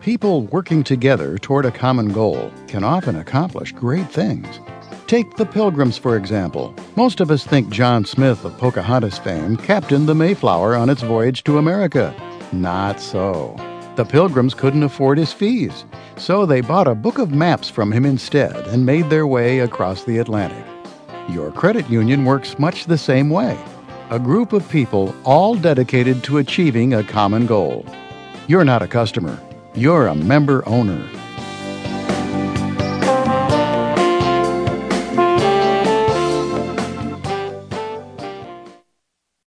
People working together toward a common goal can often accomplish great things. Take the Pilgrims, for example. Most of us think John Smith of Pocahontas fame captained the Mayflower on its voyage to America. Not so. The Pilgrims couldn't afford his fees, so they bought a book of maps from him instead and made their way across the Atlantic. Your credit union works much the same way. A group of people all dedicated to achieving a common goal. You're not a customer. You're a member owner.